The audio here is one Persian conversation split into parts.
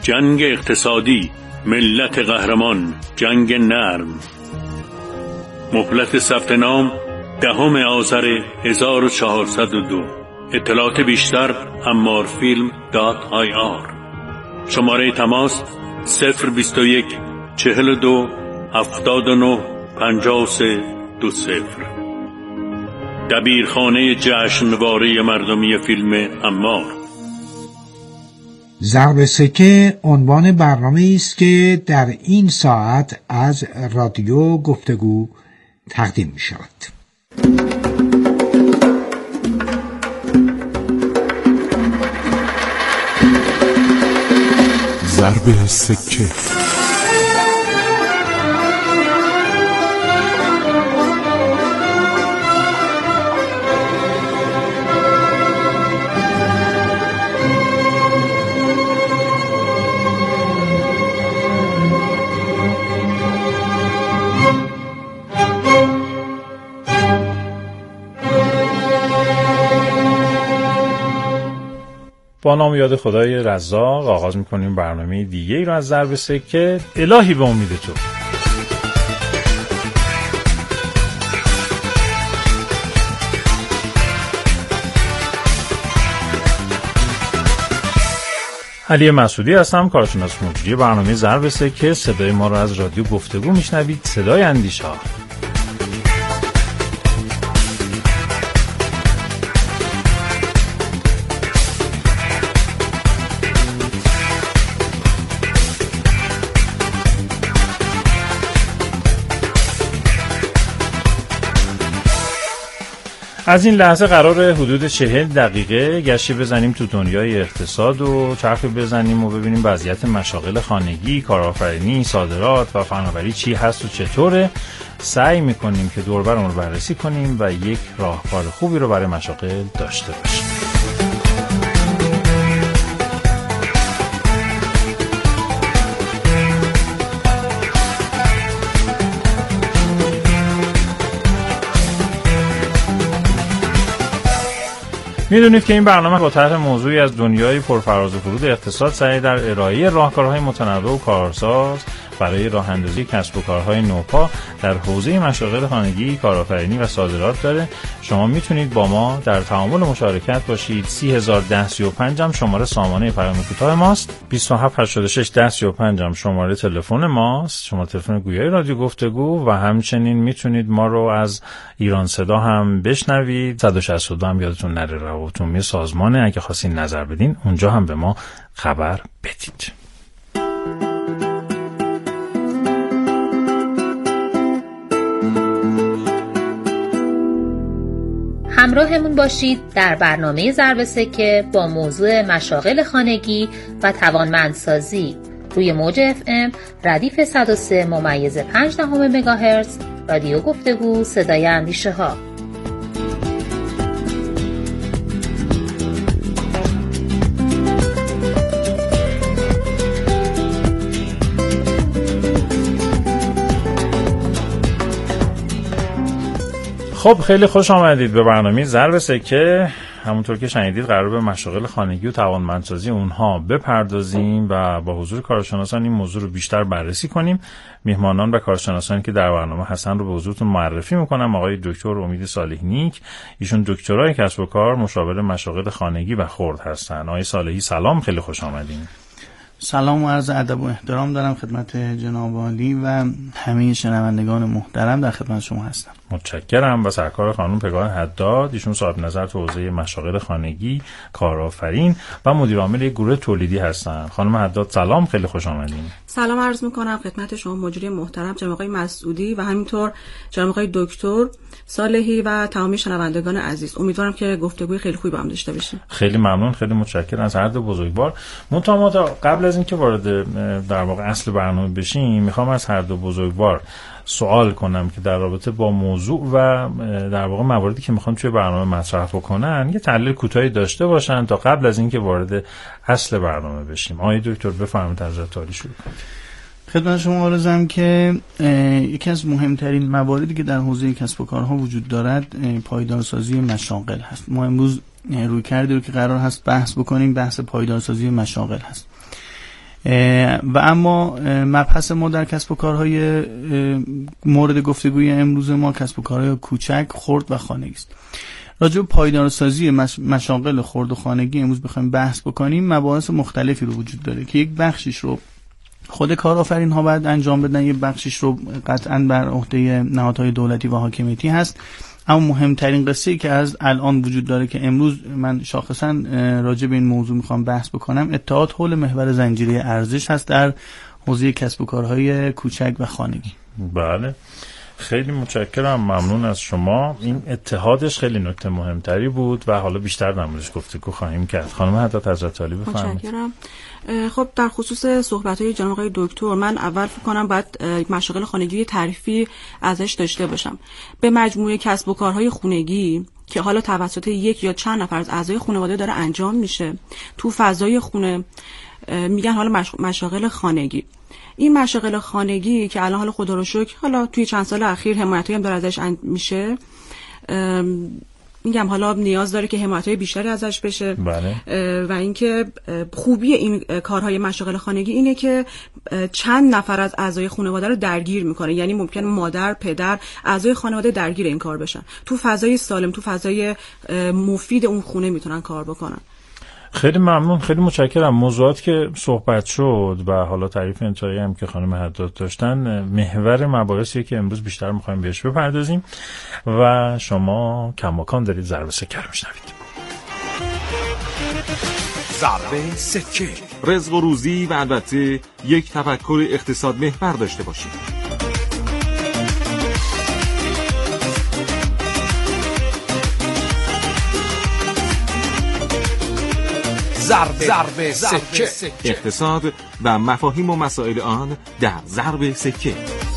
جنگ اقتصادی، ملت قهرمان، جنگ نرم. مهلت ثبت نام 10 آذر 1402. اطلاعات بیشتر ammarfilm.ir. شماره تماس 021 42 79 53 20. دبیرخانه جشنواره مردمی فیلم عمار. ضرب سکه عنوان برنامه است که در این ساعت از رادیو گفتگو تقدیم می شود. ضرب سکه. با نام یاد خدای رزاق آغاز میکنیم برنامه دیگه ای رو از ضرب سکه. الهی به امید تو. علی مسعودی هستم، کارشناس موسیقی برنامه ضرب سکه. صدای ما رو از رادیو گفتگو میشنوید، صدای اندیشه ها. از این لحظه قراره حدود 40 دقیقه گشتی بزنیم تو دنیای اقتصاد و چرخی بزنیم و ببینیم وضعیت مشاغل خانگی، کارآفرینی، صادرات و فناوری چی هست و چطوره. سعی میکنیم که دور برمون رو بررسی کنیم و یک راهکار خوبی رو برای مشاغل داشته باشیم. میدونید که این برنامه با طرح موضوعی از دنیای پرفراز و فرود اقتصاد سعی در ارائه راهکارهای متنوع و کارساز برای راه اندازی کسب و کارهای نوپا در حوزه مشاغل خانگی، کارآفرینی و صادرات داره. شما میتونید با ما در تعامل مشارکت باشید. 3001035 هم شماره سامانه پیام کوتاه ماست. 27861035 هم شماره تلفن ماست، شماره تلفن گویای رادیو گفتگو. و همچنین میتونید ما رو از ایران صدا هم بشنوید. 162 هم یادتون نره روابط عمومی سازمانه، اگه خواستین نظر بدین اونجا هم به ما خبر بدید. همراهمون باشید در برنامه ضرب سکه با موضوع مشاغل خانگی و توانمندسازی روی موج FM ردیف 103.5 مگاهرتز رادیو گفتگو صدای اندیشه ها. خب خیلی خوش آمدید به برنامه ضرب سکه. همونطور که شنیدید قرار به مشاغل خانگی و توانمندسازی اونها بپردازیم و با حضور کارشناسان این موضوع رو بیشتر بررسی کنیم. میهمانان و کارشناسانی که در برنامه هستن رو به حضورتون معرفی میکنم. آقای دکتر امید صالح نیک، ایشون دکترای کسب و کار، مشاور مشاغل خانگی و خرد هستن. آقای صالحی سلام، خیلی خوش آمدین. سلام و عرض ادب و احترام دارم خدمت جناب عالی و همه شنوندگان محترم، در خدمت شما هستم. متشکرم. و سرکار خانم پگاه حداد، ایشون صاحب نظر تو حوزه مشاغل خانگی، کارآفرین و مدیر عامل گروه تولیدی هستن. خانم حداد سلام، خیلی خوش آمدین. سلام عرض میکنم خدمت شما مجری محترم جناب آقای مسعودی و همینطور جناب آقای دکتر صالحی و تمامی شنوندگان عزیز. امیدوارم که گفتگوی خیلی خوبی با هم داشته باشیم. خیلی ممنون، خیلی متشکرم از هر دو بزرگوار. ما قبل از اینکه وارد در واقع اصل برنامه بشیم، میخوام از هر دو بزرگوار سوال کنم که در رابطه با موضوع و در واقع مواردی که میخوان توی برنامه مطرح بکنن یه تحلیل کوتاهی داشته باشن تا قبل از اینکه وارد اصل برنامه بشیم. آقای دکتر بفرمایید از تاریخ شروع کنید. خدمت شما عرضم که یکی از مهمترین مواردی که در حوزه کسب و کارها وجود دارد پایدارسازی مشاغل هست. ما امروز روی کرده رو که قرار هست بحث بکنیم، بحث پایدارسازی مشاغل هست. و اما مبحث ما در کسب و کارهای مورد گفتگوی امروز ما کسب و کارهای کوچک، خرد و خانگی است. راجع به پایدارسازی مشاغل خرد و خانگی امروز بخوایم بحث بکنیم، مباحث مختلفی رو وجود داره که یک بخشیش رو خود کارآفرین ها باید انجام بدن، یک بخشیش رو قطعاً بر عهده نهادهای دولتی و حاکمیتی هست. اما مهمترین قصه‌ای که از الان وجود داره که امروز من شاخصاً راجع به این موضوع میخوام بحث بکنم، اتحاد حول محور زنجیره ارزش هست در حوزه کسب و کارهای کوچک و خانگی. بله، خیلی متشکرم، ممنون از شما. این اتحادش خیلی نکته مهمتری بود و حالا بیشتر در موردش گفتگو خواهیم کرد. خانم حضرت حضرت عالی بفرمایید. متشکرم. خب در خصوص صحبت‌های جناب آقای دکتر، من اول فکر کنم باید مشاغل خانگی تعریفی ازش داشته باشم. به مجموعه کسب و کارهای خانگی که حالا توسط یک یا چند نفر از اعضای خانواده داره انجام میشه تو فضای خونه میگن حالا مشاغل خانگی. این مشاغل خانگی که الان حالا خدا رو شکر حالا توی چند سال اخیر حمایتایی هم داره ازش میشه، میگم حالا نیاز داره که حمایتای بیشتری ازش بشه. بله. و اینکه خوبی این کارهای مشاغل خانگی اینه که چند نفر از اعضای خانواده رو درگیر میکنه، یعنی ممکنه مادر، پدر، اعضای خانواده درگیر این کار بشن، تو فضای سالم، تو فضای مفید اون خونه میتونن کار بکنن. خیلی ممنون، خیلی متشکرم. موضوعات که صحبت شد و حالا تعریف انتهایی هم که خانم حداد داشتن محور مباحثی که امروز بیشتر می‌خوایم بهش بپردازیم و شما کماکان دارید ضرب سکه رو میشنوید. ضرب سکه، رزق و روزی و البته یک تفکر اقتصاد محور داشته باشید. ضرب سکه، اقتصاد و مفاهیم و مسائل آن در ضرب سکه.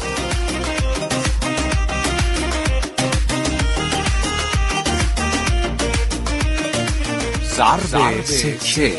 ضرب سکه.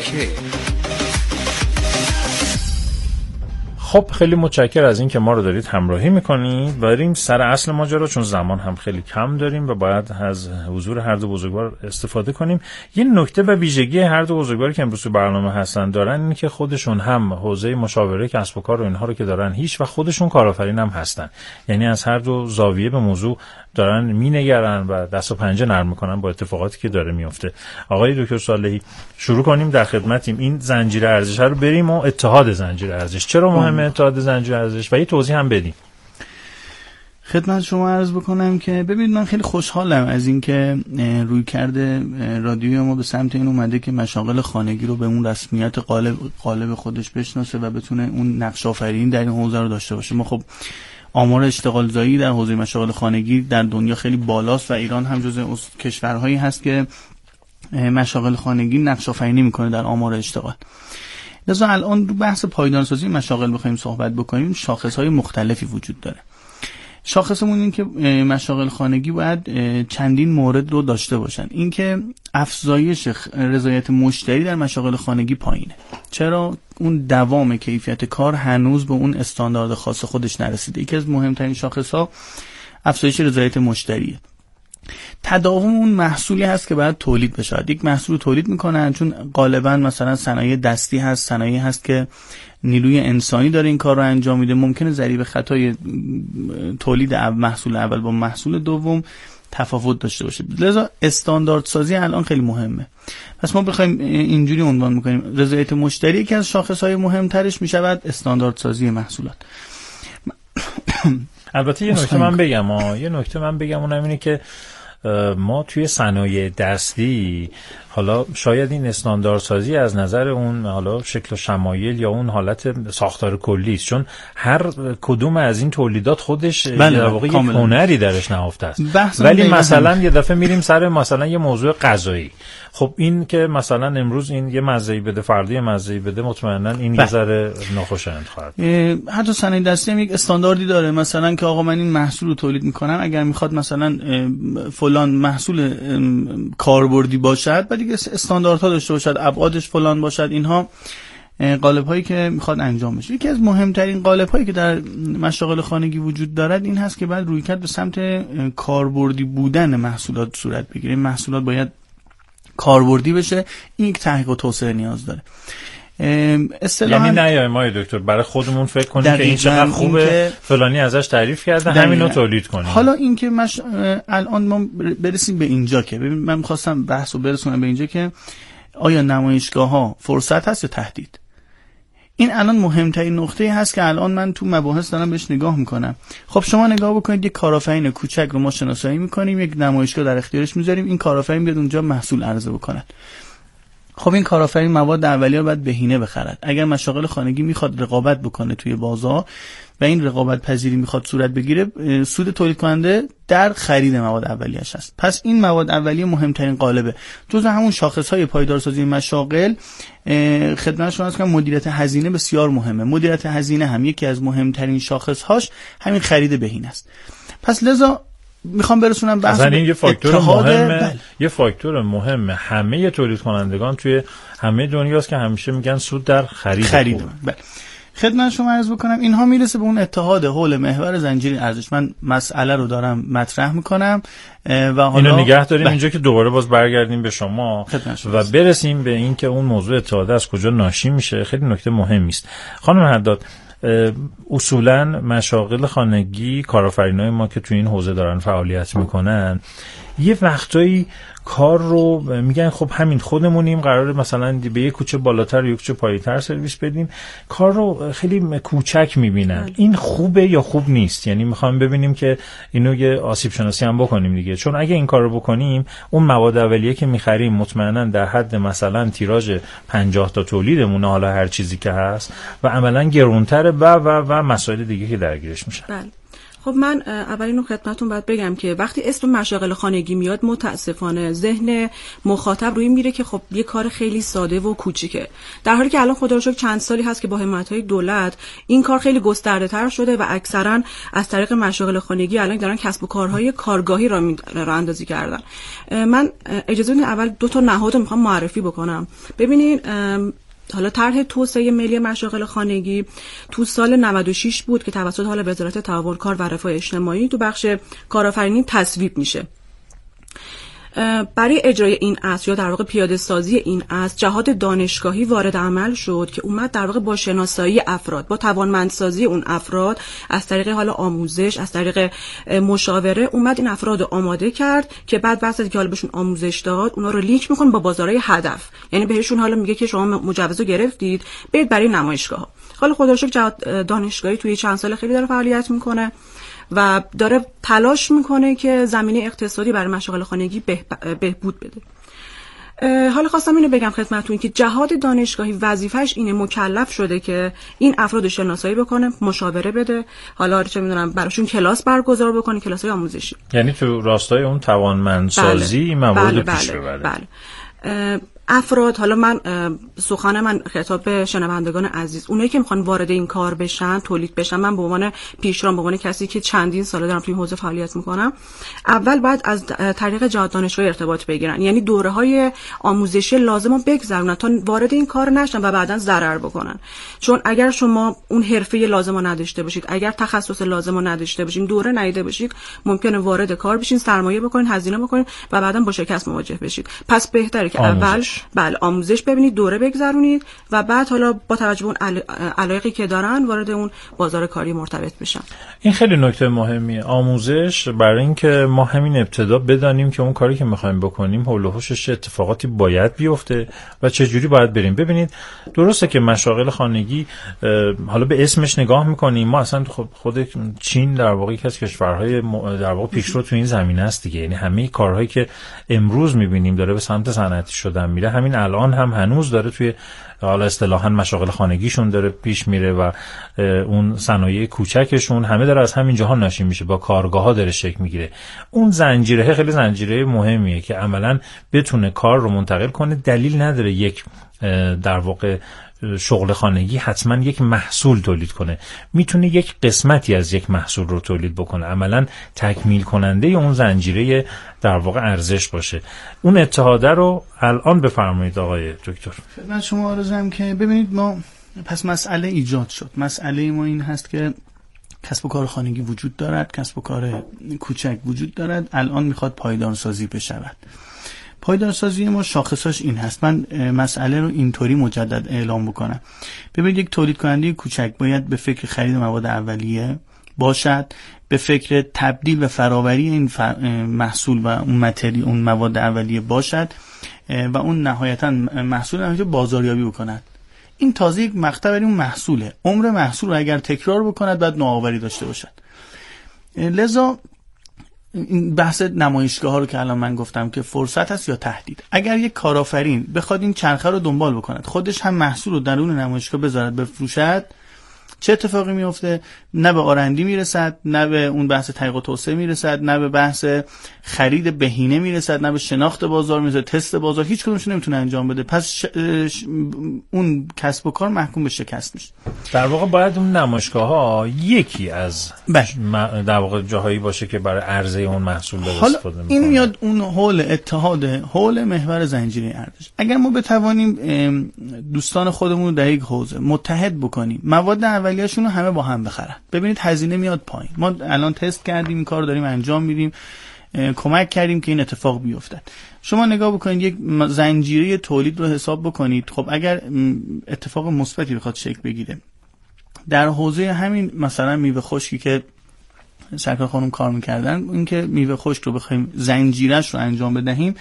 خب خیلی متشکر از این که ما رو دارید همراهی میکنید. بریم سر اصل ماجرا، چون زمان هم خیلی کم داریم و باید از حضور هر دو بزرگوار استفاده کنیم. یه نکته و ویژگی هر دو بزرگواری که امروز تو برنامه هستن دارن اینه که خودشون هم حوزه مشاوره کسب و کار و اینها رو که دارن هیچ و خودشون کارآفرین هم هستن، یعنی از هر دو زاویه به موضوع دارن مینگرن و دست و پنجه نرم میکنن با اتفاقاتی که داره میفته. آقای دکتر صالحی، شروع کنیم، در خدمتیم. این زنجیره ارزش رو بریم و اتحاد زنجیره ارزش چرا مهمه، اتحاد زنجیره ارزش، و یه توضیح هم بدیم. خدمت شما عرض بکنم که ببینید من خیلی خوشحالم از اینکه روی کرده رادیوی ما به سمت این اومده که مشاغل خانگی رو به اون رسمیت قالب خودش بشناسه و بتونه اون نقش آفرینی در این حوزه رو داشته باشه. ما خب آمار اشتغال زایی در حوزه مشاغل خانگی در دنیا خیلی بالاست و ایران هم جزو کشورهایی هست که مشاغل خانگی نقش آفرینی میکنه در آمار اشتغال. لذا الان رو بحث پایدارسازی مشاغل بخوایم صحبت بکنیم، شاخصهای مختلفی وجود داره. شاخصمون این که مشاغل خانگی باید چندین مورد رو داشته باشن. این که افزایش رضایت مشتری در مشاغل خانگی پایینه. چرا؟ اون دوام کیفیت کار هنوز به اون استاندارد خاص خودش نرسیده. یکی از مهمترین شاخصها افزایش رضایت مشتریه. تداوم اون محصولی هست که باید تولید بشه. یک محصول تولید میکنن، چون غالبا مثلا صنایع دستی هست، صنایعی هست که نیروی انسانی داره این کار رو انجام میده، ممکنه ضریب خطای تولید محصول اول با محصول دوم تفاوت داشته باشه. لذا استانداردسازی الان خیلی مهمه. پس ما بخوایم اینجوری عنوان میکنیم رضایت مشتری که از شاخصهای مهمترش میشود استانداردسازی محصولات. البته یه نکته من بگم اونم اینه که ما توی صنایع دستی حالا شاید این استانداردسازی از نظر اون حالا شکل و شمایل یا اون حالت ساختار کلی است، چون هر کدوم از این تولیدات خودش در واقع یک هنری درش نهفته است. ولی مثلا یه دفعه میریم سر مثلا یه موضوع غذایی، خب این که مثلا امروز این یه مزه‌ای بده، فردا یه مزه‌ای بده، مطمئنا این یه ذره ناخوشایند خواهد. حتی صنایع دستی هم یک استانداردی داره، مثلا که آقا من این محصول رو تولید میکنم، اگر میخواد مثلا فلان محصول کاربردی باشد بعد دیگه استانداردها داشته باشد، ابعادش فلان باشد، اینها قالب هایی که میخواد انجام بشه. یکی از مهمترین قالب هایی که در مشاغل خانگی وجود دارد این هست که باید رویکرد به سمت کاربردی بودن محصولات صورت بگیره. محصولات باید کاربردی بشه. این یک تحقیق و توسعه نیاز داره. اصطلاحاً یعنی نیایم ما دکتر برای خودمون فکر کنیم که این چقدر خوبه، فلانی ازش تعریف کرده، همینو تولید کنیم. حالا این که الان ما برسیم به اینجا که ببین من می‌خواستم بحثو برسونم به اینجا که آیا نمایشگاه‌ها فرصت هست یا تهدید؟ این الان مهمترین نقطه‌ای هست که الان من تو مباحث دارم بهش نگاه میکنم. خب شما نگاه بکنید، یک کارآفرین کوچک رو ما شناسایی میکنیم، یک نمایشگاه در اختیارش میذاریم، این کارآفرین بیاد اونجا محصول عرضه بکنه. خب این کارآفرین مواد اولیه رو باید بهینه بخرد. اگر مشاغل خانگی میخواد رقابت بکنه توی بازار و این رقابت پذیری میخواد صورت بگیره، سود تولید کننده در خرید مواد اولیه‌اش است. پس این مواد اولیه مهمترین قالبه. جزء همون شاخص‌های پایدارسازی مشاغل خدمت شما هست که مدیریت هزینه بسیار مهمه. مدیریت هزینه هم یکی از مهمترین شاخص‌هاش همین خرید بهینه است. پس لذا میخوام برسونم بحث این یه فاکتور مهمه، یه فاکتور مهمه همه تولید کنندگان توی همه دنیاست که همیشه میگن سود در خرید. بله. خدمت شما عرض بکنم اینها میرسه به اون اتحاد حول محور زنجیره ارزش. من مسئله رو دارم مطرح میکنم و حالا اینو نگه داریم اینجا که دوباره باز برگردیم به شما و برسیم به این که اون موضوع اتحاد از کجا ناشی میشه. خیلی نکته مهمی است. خانم حداد، اصولا مشاغل خانگی، کارآفرینای ما که تو این حوزه دارن فعالیت میکنن، یه وقتایی کار رو میگن خب همین خودمونیم، قراره مثلا به یه کوچه بالاتر یا کوچه پایین‌تر سرویس بدیم، کار رو خیلی کوچک میبینن. این خوبه یا خوب نیست؟ یعنی میخوایم ببینیم که اینو یه آسیب شناسی هم بکنیم دیگه، چون اگه این کار رو بکنیم اون مواد اولیه که میخریم مطمئنا در حد مثلا تیراژ 50 تا تولیدمون، حالا هر چیزی که هست، و عملا گرونتره و مسائل دیگه که درگیرش میشن. بله. خب من اولین رو خدمتتون باید بگم که وقتی اسم مشاغل خانگی میاد متاسفانه ذهن مخاطب روی میره که خب یه کار خیلی ساده و کوچیکه، در حالی که الان خدا رو شکر چند سالی هست که با حمایت‌های دولت این کار خیلی گسترده‌تر شده و اکثرا از طریق مشاغل خانگی الان دارن کسب و کارهای کارگاهی راه اندازی کردن. من اجازه بدید اول 2 تا نهاد رو میخوام معرفی بکنم. ببینید حالا طرح توسعه ملی مشاغل خانگی تو سال 96 بود که توسط حالا وزارت تعاون کار و رفاه اجتماعی تو بخش کارآفرینی تصویب میشه. برای اجرای این اصل یا در واقع پیاده سازی این اصل جهاد دانشگاهی وارد عمل شد که اومد در واقع با شناسایی افراد، با توانمندسازی اون افراد از طریق حالا آموزش، از طریق مشاوره، اومد این افراد رو آماده کرد که بعد وقتی که حالا بهشون آموزش داد اونا رو لینک میکنه با بازارهای هدف. یعنی بهشون حالا میگه که شما مجوز رو گرفتید برید برای نمایشگاه. حالا خدا رو شکر جهاد دانشگاهی توی چند سال خیلی داره فعالیت میکنه و داره تلاش میکنه که زمینه اقتصادی برای مشاغل خانگی بهبود بده. حالا خواستم اینو بگم خدمتتون که جهاد دانشگاهی وظیفه‌اش اینه، مکلف شده که این افراد رو شناسایی بکنه، مشاوره بده، حالا چه میدونم براشون کلاس برگزار بکنه، کلاس‌های آموزشی. یعنی تو راستای اون توانمندسازی موارد پیش ببره. بله. افراد، حالا من سخن من خطاب به شنوندگان عزیز، اونایی که میخوان وارد این کار بشن، تولید بشن، من به عنوان پیشران، به عنوان کسی که چندین ساله دارم توی حوزه فعالیت میکنم، اول باید از طریق جهاد دانشگاهی ارتباط بگیرن. یعنی دوره‌های آموزشی لازمو بگذرونن تا وارد این کار نشن و بعداً ضرر بکنن. چون اگر شما اون حرفه لازمو نداشته باشید، اگر تخصص لازمو نداشته باشین، دوره ندیده باشید، ممکنه وارد کار بشین، سرمایه بکنین، هزینه بکنین و بعداً با شکست مواجه بشید. پس بهتره که اول آموزش ببینید، دوره بگذرونید و بعد حالا با توجه به اون علایقی که دارن وارد اون بازار کاری مرتبط بشن. این خیلی نکته مهمیه، آموزش، برای اینکه ما همین ابتدا بدانیم که اون کاری که می‌خوایم بکنیم حول و حوشش اتفاقاتی باید بیفته و چه جوری باید بریم. ببینید درسته که مشاغل خانگی حالا به اسمش نگاه می‌کنیم، ما اصلا خود چین در واقع یکی از کشورهای در واقع پیشرو تو این زمینه است دیگه. یعنی همه کارهایی که امروز می‌بینیم داره به سمت صنعتی شدن میره، همین الان هم هنوز داره توی حالا اصطلاحاً مشاغل خانگیشون داره پیش میره و اون صنایع کوچکشون همه داره از همین جهان ناشی میشه، با کارگاه‌ها داره شکل میگیره. اون زنجیره خیلی زنجیره مهمیه که عملاً بتونه کار رو منتقل کنه. دلیل نداره یک در واقع شغل خانگی حتما یک محصول تولید کنه، میتونه یک قسمتی از یک محصول رو تولید بکنه، عملا تکمیل کننده اون زنجیره در واقع ارزش باشه. اون اتحاده رو الان بفرمایید آقای دکتر. من شما عرضم که ببینید ما پس مسئله ایجاد شد. مسئله ما این هست که کسب و کار خانگی وجود دارد، کسب و کار کوچک وجود دارد، الان میخواد پایدارسازی بشود. پایدارسازی ما شاخصاش این هست. من مسئله رو اینطوری مجدد اعلام بکنم. ببینید یک تولید کننده کوچک باید به فکر خرید مواد اولیه باشد، به فکر تبدیل و فراوری این محصول و اون مواد اولیه باشد و اون نهایتا محصول رو بازاریابی بکند. این تازه یک مقطع برای اون محصوله. عمر محصول رو اگر تکرار بکند باید نوآوری داشته باشد. لذا این بحث نمایشگاه ها رو که الان من گفتم که فرصت هست یا تهدید. اگر یک کارآفرین بخواد این چرخه رو دنبال بکند، خودش هم محصول رو درون نمایشگاه بذارد بفروشد، چه اتفاقی میفته؟ نه به آرندی میرسد، نه به اون بحث تحقیق و توسعه میرسد، نه به بحث خرید بهینه میرسد، نه به شناخت بازار میرسد، تست بازار، هیچ کدومش نمیتونه انجام بده. پس اون کسب و کار محکوم به شکست میشه. در واقع باید اون نمایشگاه ها یکی از در واقع جاهایی باشه که برای عرضه اون محصول استفاده میکنه. این میاد اون حول اتحاد حول محور زنجیره ارزش. اگر ما بتوانیم دوستان خودمون رو در یک حوزه متحد بکنیم، مواد اولیه‌شون رو همه با هم بخرن، ببینید هزینه میاد پایین. ما الان تست کردیم، این کار رو داریم انجام میدیم، کمک کردیم که این اتفاق بیفتد. شما نگاه بکنید یک زنجیره تولید رو حساب بکنید. خب اگر اتفاق مثبتی بخواد شکل بگیره در حوزه همین مثلا میوه خشکی که سرکار خانم کار میکردن، این که میوه خشک رو بخوایم زنجیرش رو انجام بدهیم،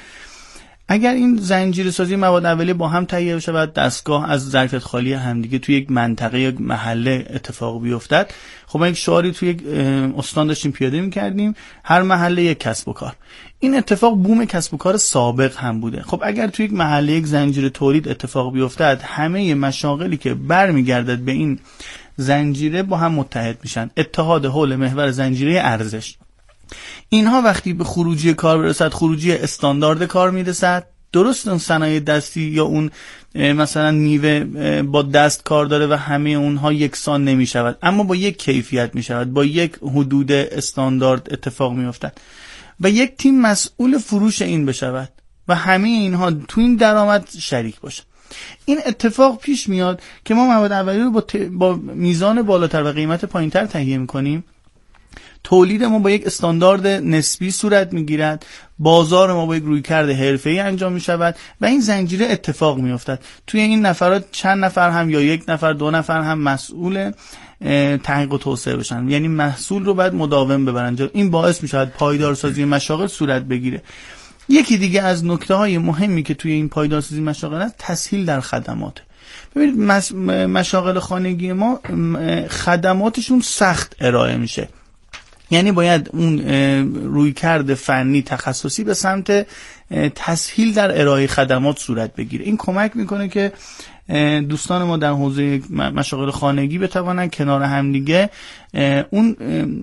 اگر این زنجیره سازی مواد اولیه با هم تهیه بشه و دستگاه از ظرفیت خالی همدیگه توی یک منطقه یک محله اتفاق بیفتد، خب ما یک شعاری توی یک استان داشتیم پیاده می‌کردیم، هر محله یک کسب و کار. این اتفاق بوم کسب و کار سابق هم بوده. خب اگر توی یک محله یک زنجیره تولید اتفاق بیفتد، همه مشاغلی که برمیگردد به این زنجیره با هم متحد میشن، اتحاد حول محور زنجیره ارزش. اینها وقتی به خروجی کار برسد، خروجی استاندارد کار میرسد. درست اون صنایع دستی یا اون مثلا میوه با دست کار داره و همه اونها یکسان نمی شود، اما با یک کیفیت می شود، با یک حدود استاندارد اتفاق می افتد و یک تیم مسئول فروش این بشود و همه اینها تو این درآمد شریک باشه. این اتفاق پیش میاد که ما مواد اولیه رو با میزان بالاتر و قیمت پایینتر تهیه میکنیم. تولید ما با یک استاندارد نسبی صورت میگیرد، بازار ما با یک رویکرد حرفه‌ای انجام میشود و این زنجیره اتفاق میافتد. توی این نفرات چند نفر هم یا یک نفر دو نفر هم مسئول تحقیق و توسعه بشن، یعنی محصول رو باید مداوم ببرن. این باعث میشود پایدارسازی مشاغل صورت بگیره. یکی دیگه از نکته‌های مهمی که توی این پایدارسازی مشاغل هست، تسهیل در خدمات. ببینید مشاغل خانگی ما خدماتشون سخت ارائه میشه، یعنی باید اون رویکرد فنی تخصصی به سمت تسهیل در ارائه خدمات صورت بگیره. این کمک میکنه که دوستان ما در حوزه مشاغل خانگی بتوانن کنار همدیگه اون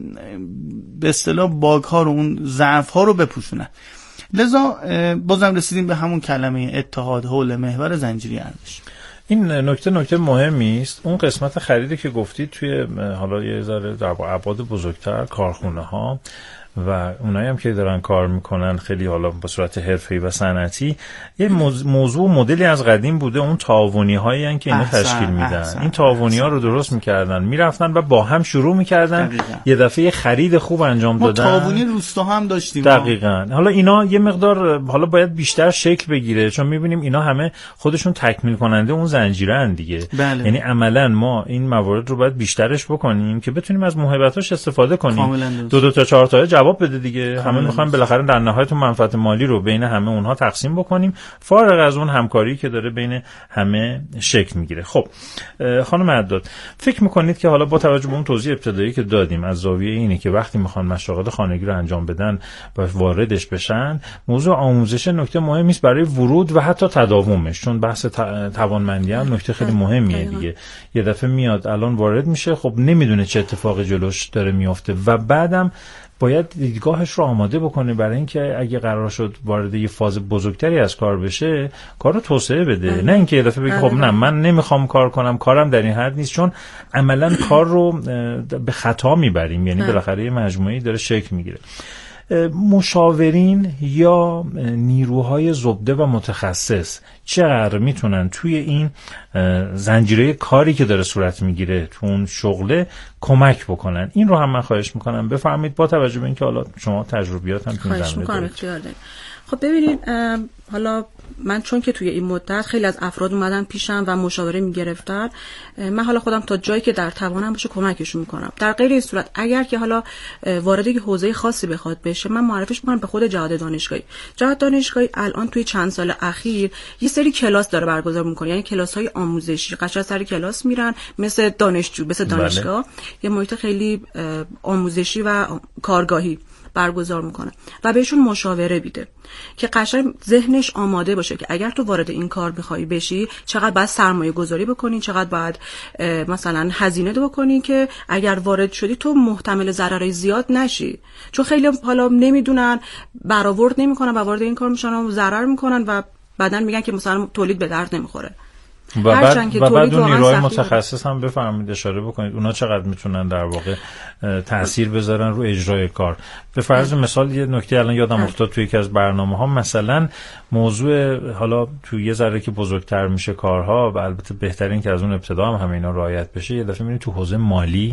به اصطلاح باگ ها رو، اون ضعف ها رو بپوشونن. لذا بازم رسیدیم به همون کلمه اتحاد حول محور زنجیره ارزش. این نکته مهمی است. اون قسمت خریدی که گفتید توی حالا یه ذره در ابعاد بزرگتر کارخونه ها و اونایی هم که دارن کار میکنن خیلی حالا به صورت حرفه‌ای و صنعتی، یه موضوع مدلی از قدیم بوده، اون تعاونی هایی ان که اینا تشکیل میدن. این تعاونی ها رو درست میکردن، میرفتن و با هم شروع میکردن، یه دفعه خرید خوب انجام دادن. ما تعاونی روستا هم داشتیم. دقیقاً. حالا اینا یه مقدار حالا باید بیشتر شکل بگیره، چون میبینیم اینا همه خودشون تکمیل کننده اون زنجیره ان دیگه. بله. یعنی عملاً ما این موارد رو باید بیشترش بکنیم که بتونیم از موهبتاش استفاده کنیم. دو تا چهار تا جواب بده دیگه. همه میخوایم بالاخره در نهایت منفعت مالی رو بین همه اونها تقسیم بکنیم، فارغ از اون همکاری که داره بین همه شکل میگیره. خب خانم عداد، فکر میکنید که حالا با توجه به اون توضیح ابتدایی که دادیم از زاویه اینه که وقتی میخوان مشاغل خانگی رو انجام بدن و واردش بشن، موضوع آموزش نکته مهمی است برای ورود و حتی تداومش، چون بحث توانمندی هم نکته خیلی مهمیه دیگه. یه دفعه میاد الان وارد میشه، خب نمیدونه چه اتفاقی جلوش داره میفته و بعدم باید دیدگاهش رو آماده بکنه برای اینکه اگه قرار شد وارد یه فاز بزرگتری از کار بشه، کار رو توسعه بده. نه اینکه یه دفعه بگه خب نه من نمیخوام کار کنم، کارم در این حد نیست، چون عملا کار رو به خطا میبریم. یعنی بالاخره یه مجموعه‌ای داره شکل میگیره. مشاورین یا نیروهای زبده و متخصص چقدر میتونن توی این زنجیره کاری که داره صورت میگیره تو اون شغله کمک بکنن؟ این رو هم من خواهش میکنم بفرمایید، با توجه به اینکه حالا شما تجربیات هم تو این زمینه دارید. خب ببینید حالا من چون که توی این مدت خیلی از افراد اومدن پیشم و مشاوره میگرفتن، من حالا خودم تا جایی که در توانم باشه کمکشون میکنم. در غیر این صورت اگر که حالا وارد یک حوزه خاصی بخواد بشه، من معرفیش میکنم به خود جهاد دانشگاهی. جهاد دانشگاهی الان توی چند سال اخیر یه سری کلاس داره برگزار میکنه، یعنی کلاس‌های آموزشی، قشنگ سر کلاس میرن مثل دانشجو، مثل دانشگاه، یه محیط خیلی آموزشی و کارگاهی برگزار میکنه و بهشون مشاوره میده که قشنگ ذهنش آماده باشه که اگر تو وارد این کار بخوای بشی چقدر باید سرمایه گذاری بکنی، چقدر باید مثلا هزینه بکنی که اگر وارد شدی تو محتمل ضررای زیاد نشی. چون خیلی حالا نمیدونن، برآورد نمیکنن و وارد این کار میشن و ضرر میکنن و بعدن میگن که مثلا تولید به درد نمیخوره. و بعد اون نیروهای متخصص هم بفرمایید اشاره بکنید اونا چقدر میتونن در واقع تأثیر بذارن رو اجرای کار. به فرض مثال یه نکته الان یادم افتاد توی یکی از برنامه‌ها، مثلا موضوع حالا توی یه ذره که بزرگتر میشه کارها و البته بهترین که از اون ابتدا هم همه اینا رعایت بشه، یه دفعه میبینید تو حوزه مالی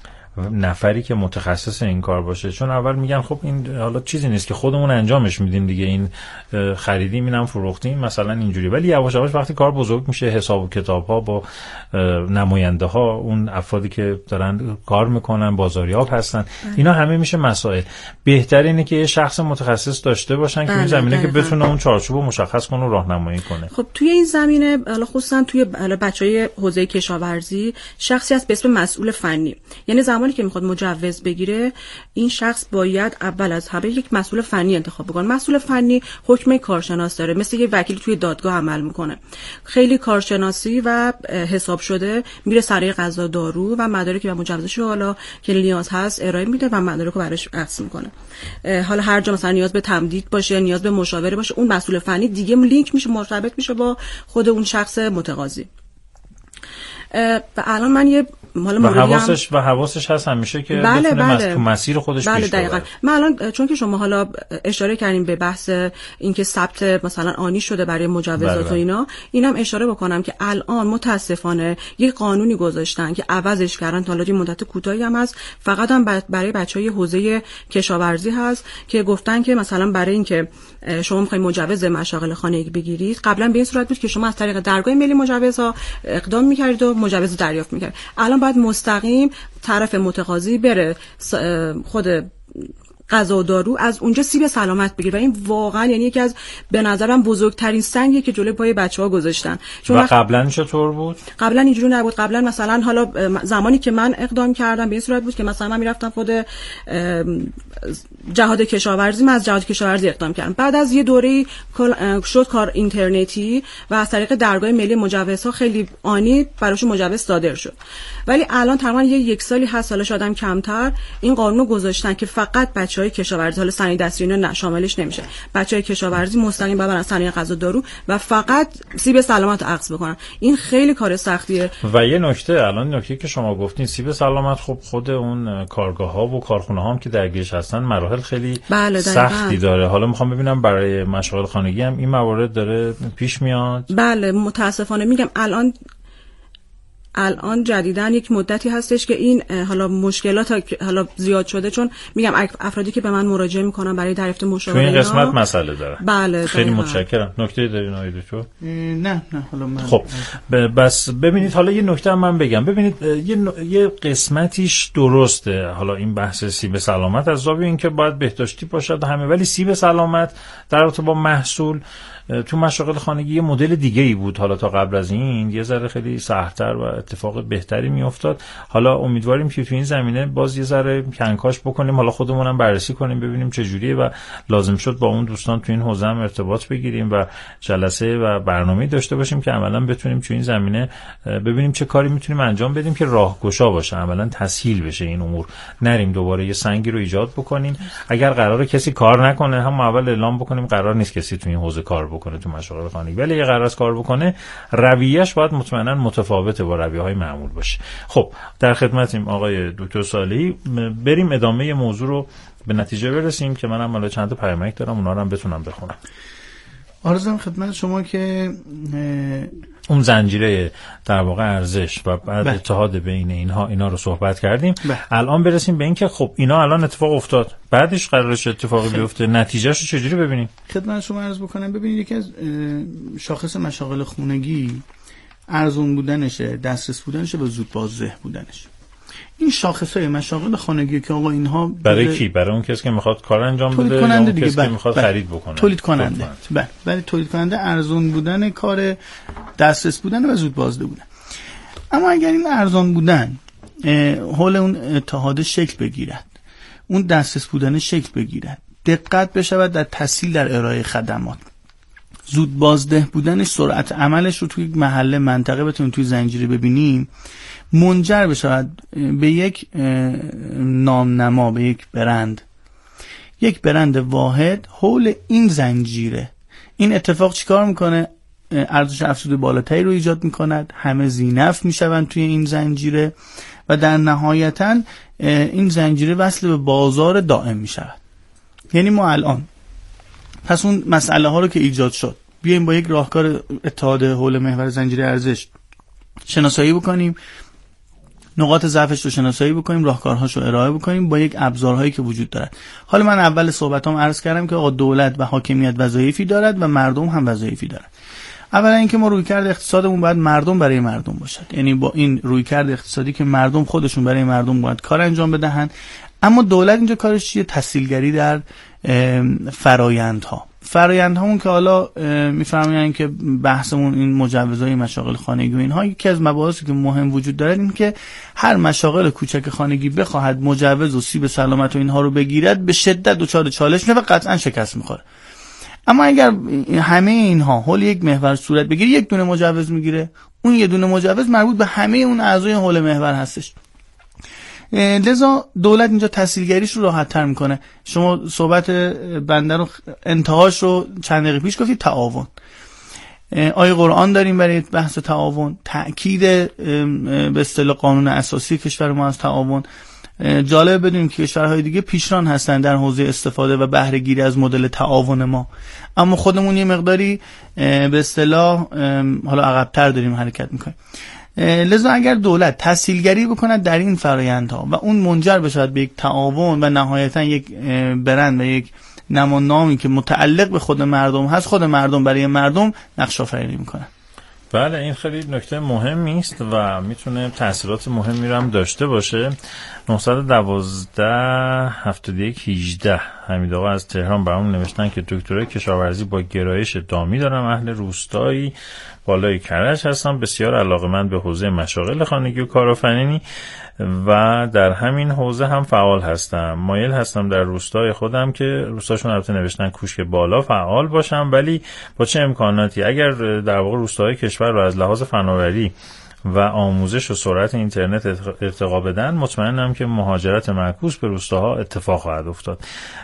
نفری که متخصص این کار باشه، چون اول میگن خب این حالا چیزی نیست که خودمون انجامش میدیم دیگه، این خریدیم اینم فروختیم مثلا اینجوری، ولی یواش یواش وقتی کار بزرگ میشه، حساب و کتاب ها با نماینده ها، اون افرادی که دارن کار میکنن، بازاریاب هستن، اینا همه میشه مسائل. بهتر اینه که یه شخص متخصص داشته باشن که این زمینه که بتونه اون چارچوبو مشخص کنه و راهنمایی کنه. خب توی این زمینه حالا خصوصا توی بچهای حوزه کشاورزی شخصی هست به اسم مسئول فنی، یعنی زمانی که میخواد مجوز بگیره این شخص باید اول از همه یک مسئول فنی انتخاب بکنه. مسئول فنی حکم کارشناس داره، مثل یه وکیل توی دادگاه عمل میکنه، خیلی کارشناسی و حساب شده، میره سر قضا دارو و مدارکی و مجوزش رو حالا که نیاز هست ارائه میده و مدارک رو براش اخذ میکنه. حالا هر جا مثلا نیاز به تمدید باشه، نیاز به مشاوره باشه، اون مسئول فنی دیگه لینک میشه، مرتبط میشه با خود اون شخص متقاضی. و الان من یه حواسش هست همیشه که بتونه تو مسیر خودش پیش بره. من الان چون که شما حالا اشاره کردین به بحث اینکه ثبت مثلا آنی شده برای مجوزات و اینا، اینم اشاره بکنم که الان متاسفانه یه قانونی گذاشتن که عوضش کردن، تا حالا مدت کوتاهی هم هست، فقط هم برای بچهای حوزه کشاورزی هست که گفتن که مثلا برای اینکه شما میخواید مجوز مشاغل خانگی بگیرید، قبلا به این صورت بود که شما از طریق درگاه ملی مجوزها اقدام می‌کردید و مجوز دریافت می‌کردید. الان باید مستقیم طرف متقاضی بره خود غذا و دارو از اونجا سیب سلامت بگیر و این واقعا یعنی یکی از به نظرم بزرگترین سنگی که جلوی پای بچه‌ها گذاشتن. چون و قبلا چطور بود؟ قبلا اینجوری نبود. قبلا مثلا حالا زمانی که من اقدام کردم به این صورت بود که مثلا من میرفتم خود جهاد کشاورزی، من از جهاد کشاورزی اقدام کردم، بعد از یه دوره‌ای شد کار اینترنتی و از طریق درگاه ملی مجوزها خیلی آنی براشون مجوز صادر شد. ولی الان تقریبا یک سالی هست، سالش آدم کمتر، این قانونو گذاشتن که فقط بچهای کشاورزی، حالا صنایع دستی اینا شاملش نمیشه، بچهای کشاورزی مستقیم برن صنایع غذا دارو و فقط سیب سلامت اخذ بکنن. این خیلی کار سختیه. و یه نکته، الان نکته که شما گفتین سیب سلامت، خب خود اون کارگاه‌ها و کارخونه‌ها هم که درگیرش هستن مراحل خیلی سختی داره. حالا میخوام ببینم برای مشاغل خانگی هم این موارد داره پیش میاد؟ بله متاسفانه میگم الان جدیداً یک مدتی هستش که این حالا مشکلات حالا زیاد شده، چون میگم افرادی که به من مراجعه میکنن برای دریافت مشاوره تو این قسمت مسئله داره. بله خیلی متشکرم. نکته دارین آقای دکتر؟ نه حالا من خب بس ببینید، حالا یه نکته من بگم. ببینید یه قسمتیش درسته، حالا این بحث سیب سلامت از زاویه اینکه باید بهداشتی باشد همه، ولی سیب سلامت در رابطه با محصول تو مشاغل خانگی یه مدل دیگه ای بود. حالا تا قبل از این یه ذره خیلی سخت‌تر و اتفاق بهتری میافتاد. حالا امیدواریم که تو این زمینه باز یه ذره کنکاش بکنیم، حالا خودمونم بررسی کنیم ببینیم چه جوریه و لازم شد با اون دوستان تو این حوزه هم ارتباط بگیریم و جلسه و برنامه‌ای داشته باشیم که عملاً بتونیم تو این زمینه ببینیم چه کاری میتونیم انجام بدیم که راهگشا باشه، عملاً تسهیل بشه این امور، نریم دوباره یه سنگی رو ایجاد بکنیم. اگر قراره کسی کار نکنه هم اول اعلام بکنیم قرار نیست کسی تو این حوزه کار بکنه تو مشاغل خانگی، ولی اگه قرار است کار بکنه رویه‌اش باید مطمئنا متفاوته با رویه‌های معمول باشه. خب در خدمتیم آقای دکتر صالحی، بریم ادامه موضوع رو به نتیجه برسیم که منم حالا چند تا پیامک دارم، اونا رو هم بتونم بخونم. عرضم خدمت شما که اون زنجیره در واقع ارزش و بعد اتحاد بین اینا رو صحبت کردیم. الان برسیم به این که خب اینا الان اتفاق افتاد، بعدش قرارش اتفاقی بیفته، نتیجهش رو چجوری ببینیم؟ خدمت شما عرض بکنم. ببینید یکی از شاخص مشاغل خونگی ارزون بودنشه، دسترس بودنشه و زود بازده بودنش. این شاخصهای مشاغل خانگی که آقا اینها برای کی؟ برای اون کسی که میخواد کار انجام بده یا اون کسی که میخواد خرید بکنه؟ تولید کننده. بله تولید کننده، ارزون بودن کار، دسترس بودن و زود بازده بودن. اما اگر این ارزان بودن حول اون اتحاد شکل بگیرد، اون دسترس بودن شکل بگیرد، دقت بشود در تسهیل در ارائه خدمات، زود بازده بودنش، سرعت عملش رو توی محله منطقه بتونیم توی زنجیره ببینیم، منجر بشود به یک نامنما، به یک برند واحد حول این زنجیره. این اتفاق چیکار میکنه؟ ارزش افزوده بالاتری رو ایجاد میکند، همه ذی‌نفع میشوند توی این زنجیره و در نهایتاً این زنجیره وصل به بازار دائم میشود. یعنی ما الان پس اون مسئله ها رو که ایجاد شد بیایم با یک راهکار اتحاد حول محور زنجیره ارزش شناسایی بکنیم، نقاط ضعفش رو شناسایی بکنیم، راهکارهاش رو ارائه بکنیم با یک ابزارهایی که وجود دارد. حالا من اول صحبتام عرض کردم که آقا دولت و حاکمیت وظایفی دارد و مردم هم وظایفی دارد. اولا اینکه ما رویکرد اقتصادمون باید مردم برای مردم باشد، یعنی با این رویکرد اقتصادی که مردم خودشون برای مردم باید کار انجام بدهند. اما دولت اینجا کارش چیه؟ تسهیلگری در فرآیندهامون که حالا میفرمایند که بحثمون این مجوزهای مشاغل خانگی و اینها، یکی از مباحثی که مهم وجود داره این که هر مشاغل کوچک خانگی بخواهد مجوز و سیب سلامت و اینها رو بگیرد به شدت دچار چالش میشه و قطعا شکست میخوره. اما اگر همه اینها حول یک محور صورت بگیره، یک دونه مجوز میگیره، اون یه دونه مجوز مربوط به همه اون اعضای حول محور هستش. لذا دولت اینجا تسهیلگریش رو راحت تر میکنه. شما صحبت بنده رو انتهاش رو چند دقیقه پیش گفتید، تعاون. آیه قرآن داریم برای بحث تعاون، تأکید به اصطلاح قانون اساسی کشور ما از تعاون. جالب بدونیم که کشورهای دیگه پیشران هستن در حوزه استفاده و بهره گیری از مدل تعاون ما، اما خودمون یه مقداری به اصطلاح حالا عقب‌تر داریم حرکت میکنیم. لذا اگر دولت تسهیلگری بکند در این فرآیندها و اون منجر بشود به یک تعاون و نهایتا یک برند و یک نمادنامی که متعلق به خود مردم هست، خود مردم برای مردم نقش آفرینی میکنه. بله، این خیلی نکته مهمی است و میتونه تاثیرات مهمی رو هم داشته باشه. 912 71 18 حمید آقا از تهران برامون نوشتن که دکترای کشاورزی با گرایش دامی دارم، اهل روستایی بالای کرج هستم، بسیار علاقه‌مند به حوزه مشاغل خانگی و کارآفرینی و در همین حوزه هم فعال هستم. مایل هستم در روستای خودم که روستاشون البته نوشتن کوشک بالا فعال باشم، ولی با چه امکاناتی؟ اگر در واقع روستاهای کشور رو از لحاظ فناوری و آموزش و سرعت اینترنت ارتقا بدن، مطمئنم که مهاجرت معکوس به روستاها اتفاق خواهد افتاد.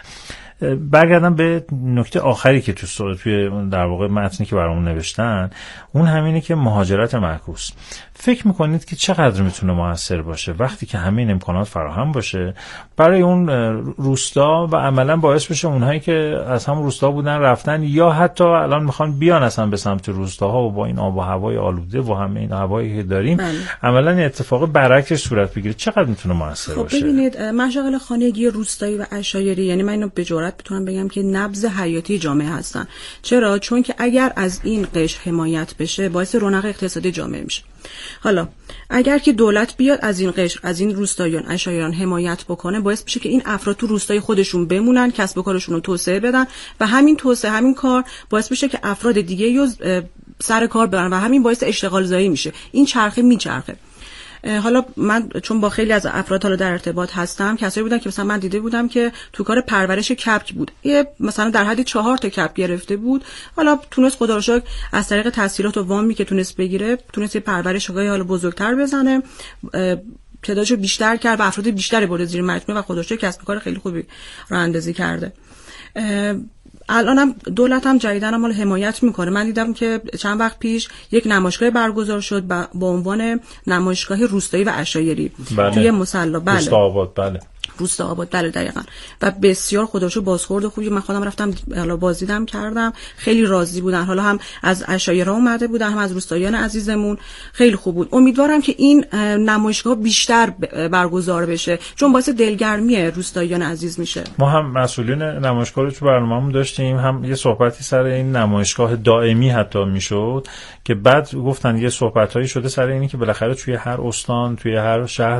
برگردم به نکته آخری که توی در واقع متنی که برامون نوشتن، اون همینه که مهاجرت معکوس. فکر میکنید که چقدر میتونه موثر باشه وقتی که همه این امکانات فراهم باشه برای اون روستا و عملا باعث بشه اونهایی که از هم روستا بودن رفتن یا حتی الان میخوان بیان اصلا به سمت روستاها و با این آب و هوای آلوده و همه این هوایی که داریم عملا این اتفاق برعکسش صورت بگیره، چقدر میتونه موثر باشه؟ ببینید، مشاغل خانگی روستایی و عشایری، یعنی من اینو به جرئت میتونم بگم که نبض حیاتی جامعه هستن. چرا؟ چون که اگر از این قشر حمایت بشه باعث رونق اقتصادی جامعه میشه. حالا اگر که دولت بیاد از این قشر، از این روستاییان، عشایریان حمایت بکنه، باعث میشه که این افراد تو روستای خودشون بمونن، کسب و کارشون رو توسعه بدن و همین توسعه، همین کار باعث میشه که افراد دیگه رو سر کار ببرن و همین باعث اشتغال زایی میشه. این چرخه میچرخه. حالا من چون با خیلی از افراد حالا در ارتباط هستم، کسایی بودن که مثلا من دیده بودم که تو کار پرورش کبک بود، یه مثلا در حد 4 تا کبک گرفته بود، حالا تونست خدا رو شکر از طریق تسهیلات و وامی که تونست بگیره، تونست پرورشگاهی حالا بزرگتر بزنه، تعدادشو بیشتر کرد و افراد بیشتری برده زیر مجموعه و خدا رو شکر کسب کار خیلی خوبی راه اندازی کرده. الانم دولت هم جدیدن هم حمایت میکنه. من دیدم که چند وقت پیش یک نمایشگاه برگزار شد با عنوان نمایشگاه روستایی و عشایری توی مصلا. بله. روستا آباد دقیقاً و بسیار خودشو بازخورد خوبی. من خودم رفتم حالا بازدیدم کردم، خیلی راضی بودن، حالا هم از عشایرها اومده بودن هم از روستاییان عزیزمون، خیلی خوب بود. امیدوارم که این نمایشگاه بیشتر برگزار بشه چون باعث دلگرمی روستاییان عزیز میشه. ما هم مسئولین نمایشگاه رو تو برنامه‌مون داشتیم، هم یه صحبتی سر این نمایشگاه دائمی حتی میشد که بعد گفتن یه صحبتایی شده سر اینی که بالاخره توی هر استان توی هر شهر